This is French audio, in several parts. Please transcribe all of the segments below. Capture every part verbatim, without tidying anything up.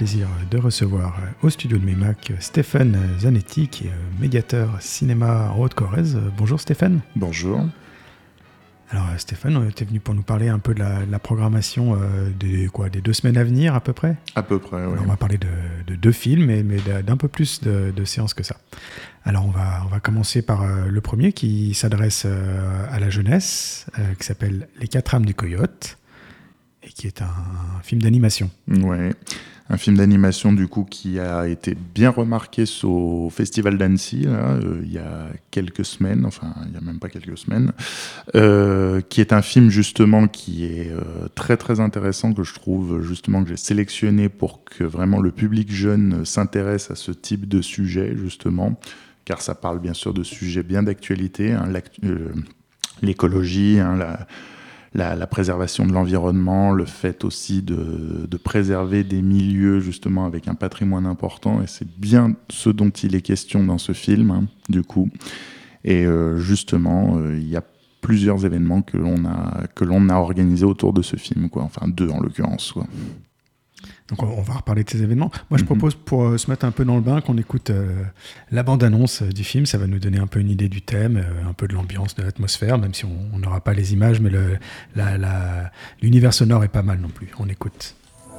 plaisir de recevoir au studio de Mémac Stéphane Zanetti, qui est médiateur cinéma en Haute-Corrèze. Bonjour Stéphane. Bonjour. Alors Stéphane, tu es venu pour nous parler un peu de la, de la programmation euh, des, quoi, des deux semaines à venir à peu près. À peu près, oui. On va parler de, de deux films, mais, mais d'un peu plus de, de séances que ça. Alors on va, on va commencer par euh, le premier qui s'adresse euh, à la jeunesse, euh, qui s'appelle Les Quatre âmes du Coyote, et qui est un, un film d'animation. Ouais, un film d'animation du coup qui a été bien remarqué au Festival d'Annecy là, euh, il y a quelques semaines, enfin il n'y a même pas quelques semaines, euh, qui est un film justement qui est euh, très très intéressant, que je trouve justement que j'ai sélectionné pour que vraiment le public jeune s'intéresse à ce type de sujet justement, car ça parle bien sûr de sujets bien d'actualité, hein, euh, l'écologie, hein, la La, la préservation de l'environnement, le fait aussi de, de préserver des milieux justement avec un patrimoine important, et c'est bien ce dont il est question dans ce film, hein, du coup. Et euh, justement, euh, il y a plusieurs événements que l'on a, que l'on a organisés autour de ce film, quoi. Enfin deux en l'occurrence, quoi. Donc on va reparler de ces événements. Moi je propose pour euh, se mettre un peu dans le bain qu'on écoute euh, la bande-annonce du film. Ça va nous donner un peu une idée du thème, euh, un peu de l'ambiance, de l'atmosphère, même si on n'aura pas les images, mais le, la, la, l'univers sonore est pas mal non plus. On écoute.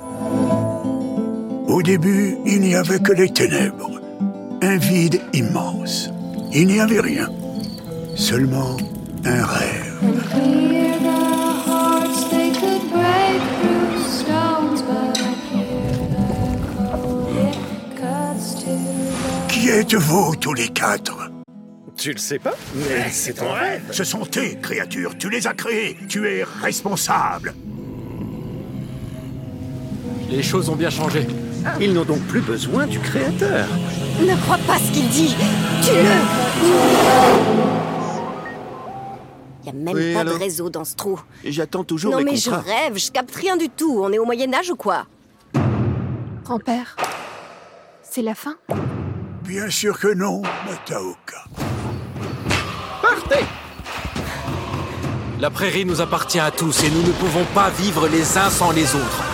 Au début, il n'y avait que les ténèbres, un vide immense. Il n'y avait rien, seulement un rêve. Qui êtes-vous, tous les quatre? Tu le sais pas, mais c'est ton rêve. Ce sont tes créatures, tu les as créées, tu es responsable. Les choses ont bien changé. Ils n'ont donc plus besoin du créateur. Ne crois pas ce qu'il dit. Tue-le. Il n'y a même oui, pas alors de réseau dans ce trou. J'attends toujours non mes mais contrats. je rêve, je capte rien du tout. On est au Moyen-Âge ou quoi? Grand-père, c'est la fin? Bien sûr que non, Mataoka. Partez! La prairie nous appartient à tous et nous ne pouvons pas vivre les uns sans les autres.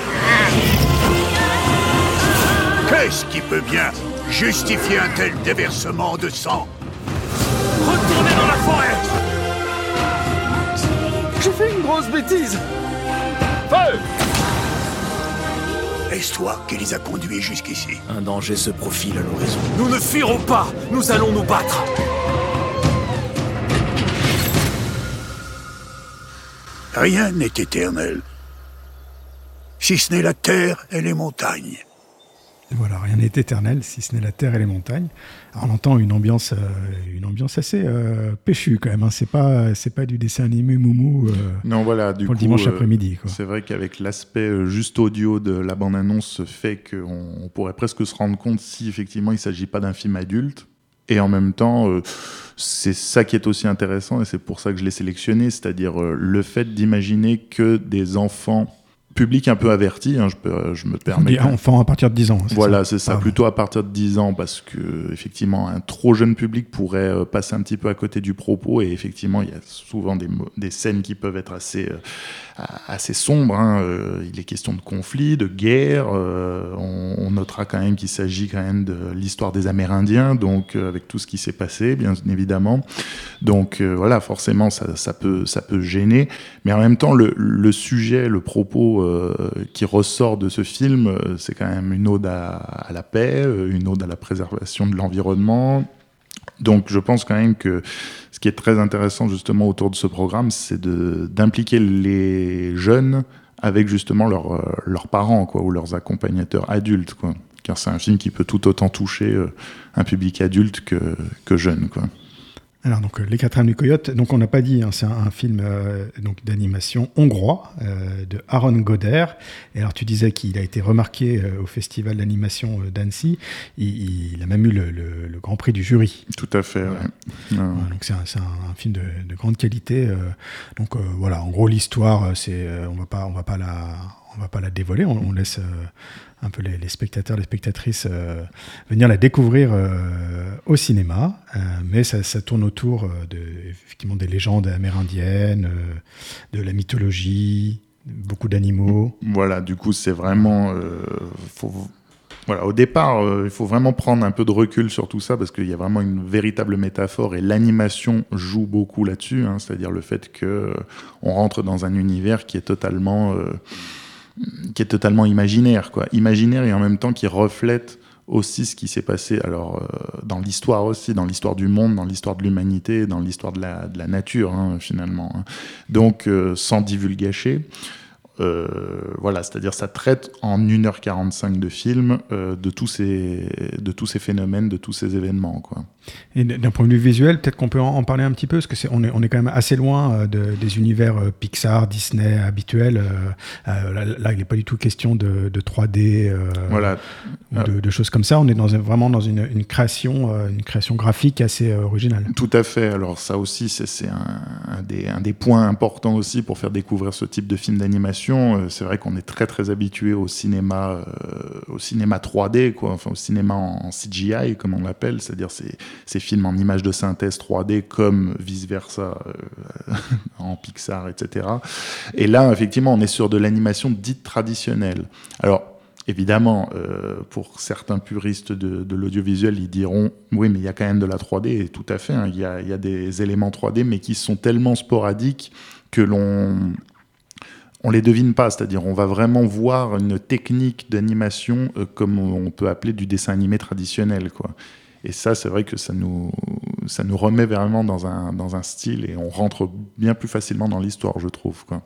Qu'est-ce qui peut bien justifier un tel déversement de sang? Retournez dans la forêt! J'ai fait une grosse bêtise! Feu! Est-ce toi qui les a conduits jusqu'ici? Un danger se profile à l'horizon. Nous ne fuirons pas! Nous allons nous battre! Rien n'est éternel, si ce n'est la terre et les montagnes. Voilà, rien n'est éternel, si ce n'est la terre et les montagnes. Alors, on entend une ambiance, euh, une ambiance assez euh, péchue quand même. Hein. C'est pas, c'est pas du dessin animé moumou. Euh, non, voilà, du pour coup, le dimanche euh, après-midi. Quoi. C'est vrai qu'avec l'aspect euh, juste audio de la bande-annonce, fait qu'on on pourrait presque se rendre compte si effectivement il ne s'agit pas d'un film adulte. Et en même temps, euh, c'est ça qui est aussi intéressant, et c'est pour ça que je l'ai sélectionné, c'est-à-dire euh, le fait d'imaginer que des enfants, public un peu averti, hein, je, peux, je me permets. On dit enfant à partir de dix ans. C'est voilà, ça c'est ça, ah, plutôt à partir de dix ans, parce que effectivement, un trop jeune public pourrait euh, passer un petit peu à côté du propos, et effectivement, il y a souvent des, des scènes qui peuvent être assez, euh, assez sombres. Hein. Euh, il est question de conflits, de guerre. Euh, on, on notera quand même qu'il s'agit quand même de l'histoire des Amérindiens, donc euh, avec tout ce qui s'est passé, bien évidemment. Donc euh, voilà, forcément, ça, ça peut, ça peut gêner, mais en même temps, le, le sujet, le propos euh, qui ressort de ce film, euh, c'est quand même une ode à, à la paix, euh, une ode à la préservation de l'environnement. Donc je pense quand même que ce qui est très intéressant justement autour de ce programme, c'est de, d'impliquer les jeunes avec justement leur, euh, leurs parents, quoi, ou leurs accompagnateurs adultes, quoi. Car c'est un film qui peut tout autant toucher euh, un public adulte que, que jeune, quoi. Alors, donc, Les Quatre âmes du Coyote, donc on n'a pas dit, hein, c'est un, un film euh, donc, d'animation hongrois euh, de Aaron Goder. Et alors, tu disais qu'il a été remarqué euh, au Festival d'animation euh, d'Annecy. Il, il a même eu le, le, le Grand Prix du jury. Tout à fait, voilà. ouais. Voilà, donc, c'est un, c'est un, un film de, de grande qualité. Euh, donc, euh, voilà, en gros, l'histoire, c'est, euh, on va pas, on va pas la... On va pas la dévoiler, on, on laisse euh, un peu les, les spectateurs, les spectatrices euh, venir la découvrir euh, au cinéma, euh, mais ça, ça tourne autour euh, de, effectivement des légendes amérindiennes, euh, de la mythologie, Beaucoup d'animaux. Voilà, du coup, c'est vraiment... Euh, faut, voilà, au départ, euh, il faut vraiment prendre un peu de recul sur tout ça, parce qu'il y a vraiment une véritable métaphore, et l'animation joue beaucoup là-dessus, hein, c'est-à-dire le fait qu'on euh, rentre dans un univers qui est totalement, euh, qui est totalement imaginaire, quoi. Imaginaire et en même temps qui reflète aussi ce qui s'est passé alors, euh, dans l'histoire aussi, dans l'histoire du monde, dans l'histoire de l'humanité, dans l'histoire de la, de la nature, hein, finalement. Hein. Donc, euh, sans divulgacher, euh, voilà, c'est-à-dire ça traite en une heure quarante-cinq de film euh, de, tous ces, de tous ces phénomènes, de tous ces événements, quoi. Et d'un point de vue visuel, peut-être qu'on peut en parler un petit peu, parce que c'est, on, est, on est quand même assez loin de, des univers euh, Pixar, Disney habituels. Euh, euh, là, là, il n'est pas du tout question de, de trois D euh, voilà. ou de, de choses comme ça. On est dans un, vraiment dans une, une, création, euh, une création graphique assez euh, originale. Tout à fait. Alors ça aussi, c'est, c'est un, un, des, un des points importants aussi pour faire découvrir ce type de film d'animation. Euh, c'est vrai qu'on est très très habitué au cinéma, euh, au cinéma trois D, quoi. Enfin au cinéma en, en C G I, comme on l'appelle, c'est-à-dire c'est ces films en images de synthèse trois D comme vice-versa euh, en Pixar, et cetera. Et là, effectivement, on est sur de l'animation dite traditionnelle. Alors, évidemment, euh, pour certains puristes de, de l'audiovisuel, ils diront « Oui, mais il y a quand même de la trois D. » Et tout à fait, hein, il y a, il y a des éléments trois D, mais qui sont tellement sporadiques que l'on... on les devine pas, c'est-à-dire on va vraiment voir une technique d'animation euh, comme on peut appeler du dessin animé traditionnel, quoi. Et ça, c'est vrai que ça nous, ça nous remet vraiment dans un, dans un style et on rentre bien plus facilement dans l'histoire, je trouve, quoi.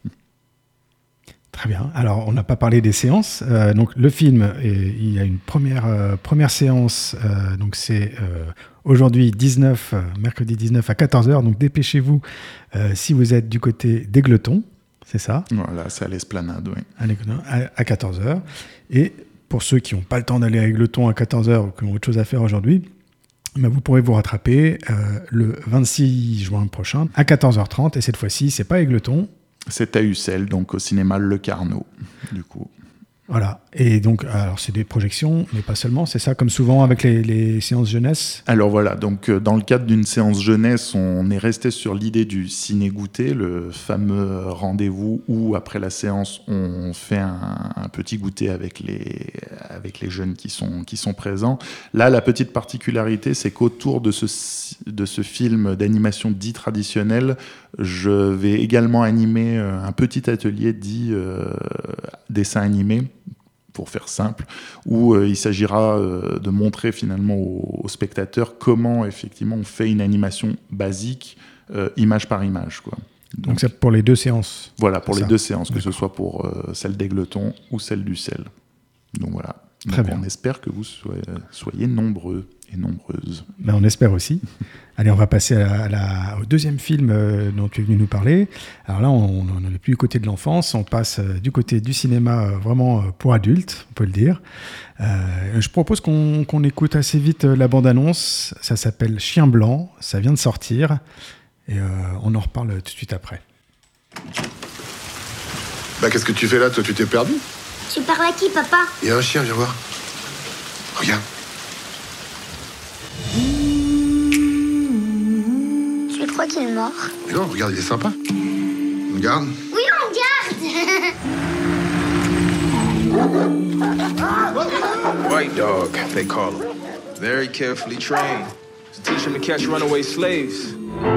Très bien. Alors, on n'a pas parlé des séances. Euh, donc, le film, et, il y a une première, euh, première séance. Euh, donc, c'est euh, aujourd'hui dix-neuf, euh, mercredi dix-neuf à quatorze heures. Donc, dépêchez-vous euh, si vous êtes du côté d'Égletons. C'est ça ? Voilà, c'est à l'Esplanade, oui. À, à quatorze heures. Et pour ceux qui n'ont pas le temps d'aller à Égletons à quatorze heures ou qui ont autre chose à faire aujourd'hui, ben vous pourrez vous rattraper euh, le vingt-six juin prochain à quatorze heures trente. Et cette fois-ci, c'est pas Égletons. C'est à Ussel, donc au cinéma Le Carnot, du coup. Voilà. Et donc, alors c'est des projections, mais pas seulement, c'est ça, comme souvent avec les, les séances jeunesse. Alors voilà, donc euh, dans le cadre d'une séance jeunesse, on est resté sur l'idée du ciné-goûter, le fameux rendez-vous où, après la séance, on fait un, un petit goûter avec les, avec les jeunes qui sont, qui sont présents. Là, la petite particularité, c'est qu'autour de ce, de ce film d'animation dit traditionnel, je vais également animer un petit atelier dit euh, dessin animé, pour faire simple, où euh, il s'agira euh, de montrer finalement aux, aux spectateurs comment effectivement on fait une animation basique, euh, image par image, quoi. Donc, Donc c'est pour les deux séances. Voilà, pour les ça. deux séances, que D'accord. ce soit pour euh, celle d'Égletons ou celle d'Ussel. Donc voilà. Très Donc, bien. On espère que vous soyez, soyez nombreux et nombreuses. Ben, on espère aussi. Allez, on va passer à la, au deuxième film euh, dont tu es venu nous parler. Alors là, on n'est plus du côté de l'enfance, on passe euh, du côté du cinéma euh, vraiment euh, pour adultes, on peut le dire. Euh, je propose qu'on, qu'on écoute assez vite euh, la bande-annonce. Ça s'appelle Chien Blanc, ça vient de sortir. Et euh, on en reparle tout de suite après. Bah, qu'est-ce que tu fais là, toi? Tu t'es perdu? Tu parles à qui, papa? Il y a un chien, viens voir. Regarde. Tu crois qu'il est mort? Mais non, regarde, il est sympa. Regarde. Oui, on garde. White dog, they call him. Very carefully trained to teach him to catch runaway slaves.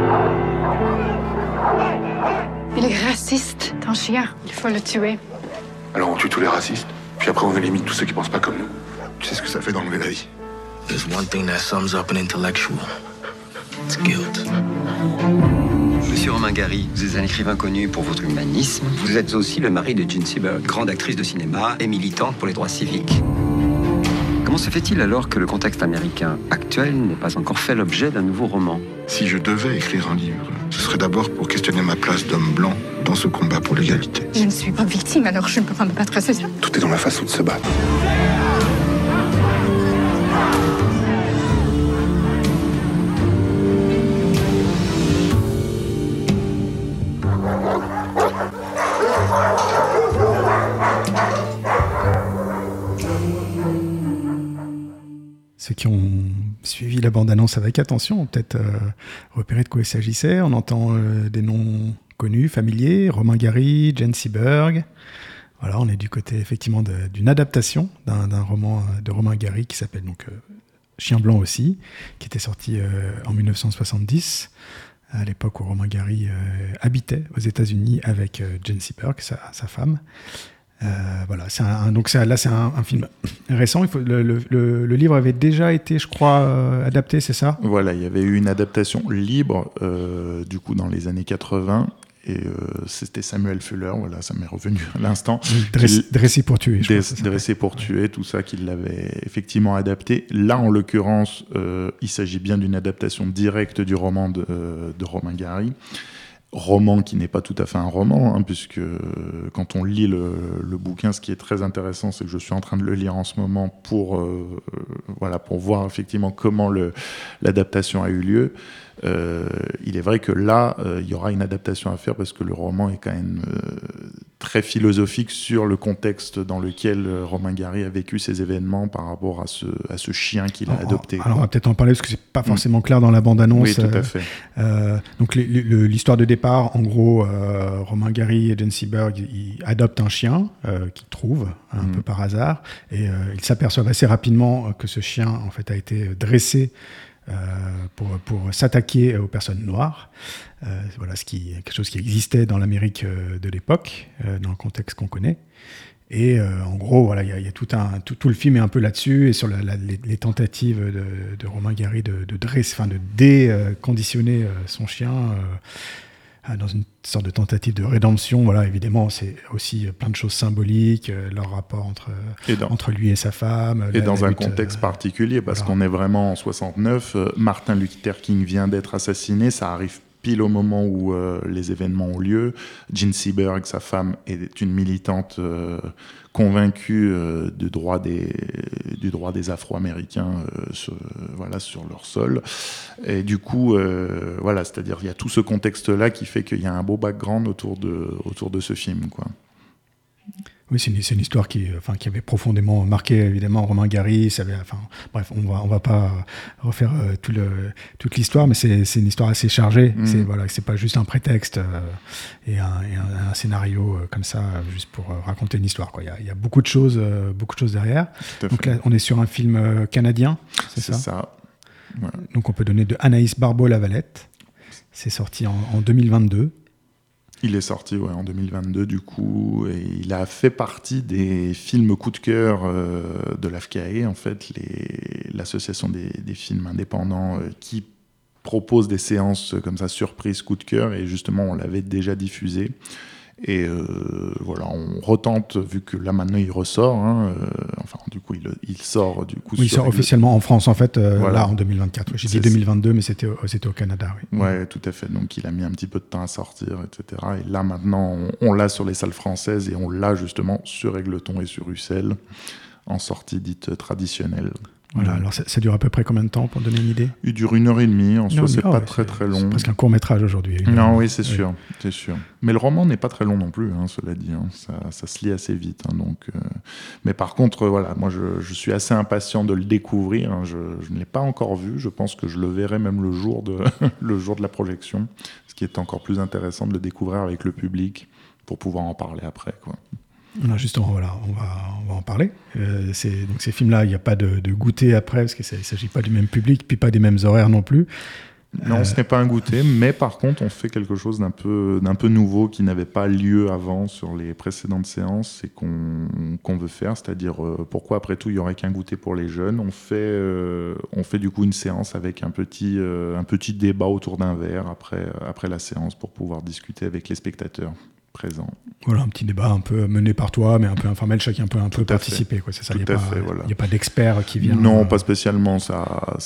Il est raciste, ton chien. Il faut le tuer. Alors on tue tous les racistes, puis après on élimine tous ceux qui pensent pas comme nous. Tu sais ce que ça fait d'enlever la vie? There's one thing that sums up an intellectual. It's guilt. Monsieur Romain Gary, vous êtes un écrivain connu pour votre humanisme. Vous êtes aussi le mari de Jean Seberg, grande actrice de cinéma et militante pour les droits civiques. Comment se fait-il alors que le contexte américain actuel n'ait pas encore fait l'objet d'un nouveau roman? Si je devais écrire un livre, ce serait d'abord pour questionner ma place d'homme blanc dans ce combat pour l'égalité. Je ne suis pas victime, alors je ne peux pas me battre, c'est ça? Tout est dans la façon de se battre. Ceux qui ont suivi la bande-annonce avec attention ont peut-être euh, repéré de quoi il s'agissait. On entend euh, des noms connus, familiers, Romain Gary, Jane Seberg. Voilà, on est du côté effectivement de, d'une adaptation d'un, d'un roman de Romain Gary qui s'appelle donc euh, Chien blanc aussi, qui était sorti euh, en dix-neuf cent soixante-dix, à l'époque où Romain Gary euh, habitait aux États-Unis avec euh, Jane Seberg, sa, sa femme. Euh, voilà, c'est un, un, donc c'est, là c'est un, un film récent. Il faut, le, le, le, le livre avait déjà été, je crois, euh, adapté, c'est ça ? Voilà, il y avait eu une adaptation libre, euh, du coup, dans les années quatre-vingts. Et euh, c'était Samuel Fuller, voilà, ça m'est revenu à l'instant. Dressé, dressé pour tuer. Je Dressé, dressé pour tuer, ouais. Tout ça, qu'il l'avait effectivement adapté. Là, en l'occurrence, euh, il s'agit bien d'une adaptation directe du roman de, euh, de Romain Gary. Roman qui n'est pas tout à fait un roman, hein, puisque euh, quand on lit le, le bouquin, ce qui est très intéressant, c'est que je suis en train de le lire en ce moment pour, euh, euh, voilà, pour voir effectivement comment le, l'adaptation a eu lieu. Euh, il est vrai que là, euh, il y aura une adaptation à faire parce que le roman est quand même euh, très philosophique sur le contexte dans lequel euh, Romain Gary a vécu ces événements par rapport à ce, à ce chien qu'il a alors, adopté. Alors, on va peut-être en parler parce que c'est pas forcément mmh. clair dans la bande-annonce. Oui, tout à fait. Euh, donc, les, les, l'histoire de départ, en gros, euh, Romain Gary et Jane Seberg, ils adoptent un chien euh, qu'ils trouvent un mmh. peu par hasard, et euh, ils s'aperçoivent assez rapidement que ce chien, en fait, a été dressé Euh, pour, pour s'attaquer aux personnes noires. Euh, voilà, ce qui, quelque chose qui existait dans l'Amérique euh, de l'époque, euh, dans le contexte qu'on connaît. Et euh, en gros, voilà, il y a, y a tout, un, tout, tout le film est un peu là-dessus, et sur la, la, les, les tentatives de, de Romain Gary de, de, dresse, enfin, de déconditionner euh, son chien euh, dans une sorte de tentative de rédemption. Voilà, évidemment, c'est aussi plein de choses symboliques, euh, leur rapport entre, dans, entre lui et sa femme. Et la, dans la un lutte, contexte euh, particulier, parce voilà. qu'on est vraiment en soixante-neuf, euh, Martin Luther King vient d'être assassiné, ça arrive pile au moment où euh, les événements ont lieu. Jane Seberg, sa femme, est une militante euh, convaincue euh, du droit des, du droit des Afro-Américains euh, sur, voilà, sur leur sol. Et du coup, euh, voilà, c'est-à-dire qu'il y a tout ce contexte-là qui fait qu'il y a un beau background autour de, autour de ce film, quoi. Oui, c'est une, c'est une histoire qui, enfin, qui avait profondément marqué, évidemment, Romain Gary. Ça avait, enfin, bref, on va, on va pas refaire euh, tout le, toute l'histoire, mais c'est, c'est une histoire assez chargée. Mmh. C'est, voilà, c'est pas juste un prétexte euh, et, un, et un, un scénario euh, comme ça, euh, juste pour euh, raconter une histoire, quoi. Il y a, il y a beaucoup de choses, euh, beaucoup de choses derrière. Donc là, on est sur un film euh, canadien, c'est, c'est ça, ça. Voilà. Donc on peut donner de Anaïs Barbeau-Lavalette. C'est sorti en, en deux mille vingt-deux. Il est sorti ouais, en deux mille vingt-deux, du coup, et il a fait partie des films coup de cœur euh, de l'A F C A E, en fait, les, l'association des, des films indépendants euh, qui propose des séances comme ça, surprise coup de cœur, et justement, on l'avait déjà diffusé. Et euh, voilà, on retente, vu que là maintenant il ressort, hein, euh, enfin du coup il, il sort du coup. Oui, il sort officiellement en France en fait, euh, voilà. Là en deux mille vingt-quatre. Oui, j'ai dit deux mille vingt-deux, mais c'était, c'était au Canada, oui. Ouais, tout à fait. Donc il a mis un petit peu de temps à sortir, et cetera. Et là maintenant, on, on l'a sur les salles françaises et on l'a justement sur Égletons et sur Ussel, en sortie dite traditionnelle. Voilà, alors ça, ça dure à peu près combien de temps pour donner une idée ? Il dure une heure et demie, en soi c'est oh, pas ouais, très c'est, très long. C'est presque un court-métrage aujourd'hui. Non, oui, c'est oui. sûr, c'est sûr. Mais le roman n'est pas très long non plus, hein, cela dit, hein. ça, ça se lit assez vite. Hein, donc, euh... Mais par contre, euh, voilà, moi je, je suis assez impatient de le découvrir, hein. je, je ne l'ai pas encore vu, je pense que je le verrai même le jour de, le jour de la projection, ce qui est encore plus intéressant de le découvrir avec le public pour pouvoir en parler après, quoi. Non, justement, voilà, on va, on va en parler. Euh, c'est, donc ces films-là, il n'y a pas de, de goûter après, parce qu'il ne s'agit pas du même public, puis pas des mêmes horaires non plus. Non, euh... ce n'est pas un goûter, mais par contre, on fait quelque chose d'un peu, d'un peu nouveau qui n'avait pas lieu avant sur les précédentes séances et qu'on, qu'on veut faire, c'est-à-dire euh, pourquoi après tout il n'y aurait qu'un goûter pour les jeunes. On fait, euh, on fait du coup une séance avec un petit, euh, un petit débat autour d'un verre après, après la séance pour pouvoir discuter avec les spectateurs présents. Voilà, un petit débat un peu mené par toi, mais un peu informel, chacun peut un peu participer, quoi, c'est ça. Il n'y a, voilà. a pas d'expert qui vient. Non, euh... pas spécialement. Ça,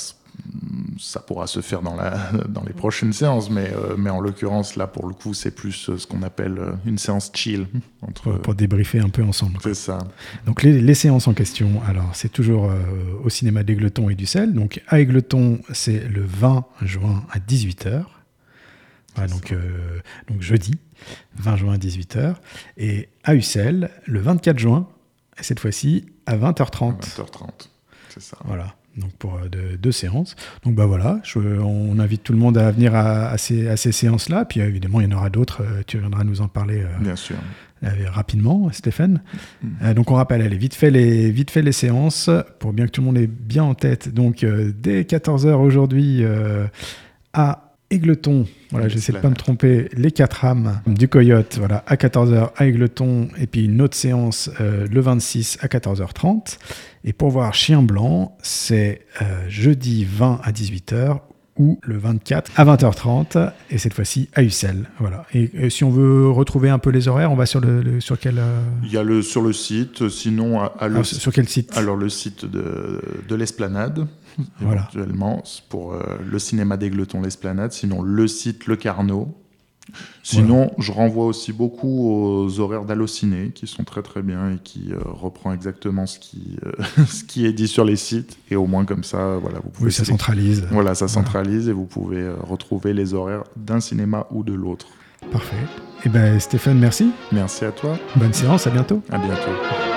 ça pourra se faire dans, la, dans les prochaines séances, mais, euh, mais en l'occurrence, là, pour le coup, c'est plus ce qu'on appelle une séance chill. Entre... Pour, pour débriefer un peu ensemble. C'est ça. Donc, les, les séances en question, alors, c'est toujours euh, au cinéma d'Égletons et d'Ussel. Donc, à Égletons, c'est le vingt juin à dix-huit heures. Voilà, donc, euh, donc jeudi, vingt juin à dix-huit heures. Et à Ussel, le vingt-quatre juin, et cette fois-ci, à vingt heures trente. vingt heures trente, c'est ça. Voilà. Donc pour euh, deux, deux séances. Donc bah voilà, je, on invite tout le monde à venir à, à, ces, à ces séances-là. Puis euh, évidemment, il y en aura d'autres. Euh, tu viendras nous en parler euh, Bien sûr. Euh, rapidement, Stéphane. Mmh. Euh, donc on rappelle, allez, vite fait, les, vite fait les séances, pour bien que tout le monde ait bien en tête. Donc euh, dès quatorze heures aujourd'hui, euh, à Égletons, voilà, j'essaie de ne pas me tromper, les quatre âmes du Coyote, voilà, à quatorze heures à Égletons, et puis une autre séance euh, le vingt-six à quatorze heures trente. Et pour voir Chien Blanc, c'est euh, jeudi vingt à dix-huit heures ou le vingt-quatre à vingt heures trente, et cette fois-ci à Ussel. Voilà. Et, et si on veut retrouver un peu les horaires, on va sur, le, le, sur quel... Euh... Il y a le, sur le site, sinon... À, à le, Alors, sur quel site? Alors le site de, de l'Esplanade, voilà. Éventuellement, pour euh, le cinéma d'Égletons, l'Esplanade, sinon le site Le Carnot. Sinon, voilà. Je renvoie aussi beaucoup aux horaires d'Allociné, qui sont très très bien et qui euh, reprend exactement ce qui, euh, ce qui est dit sur les sites. Et au moins comme ça, voilà, vous pouvez... Oui, ça centralise. Voilà, ça centralise voilà. Et vous pouvez euh, retrouver les horaires d'un cinéma ou de l'autre. Parfait. Eh ben Stéphane, merci. Merci à toi. Bonne séance, à bientôt. À bientôt.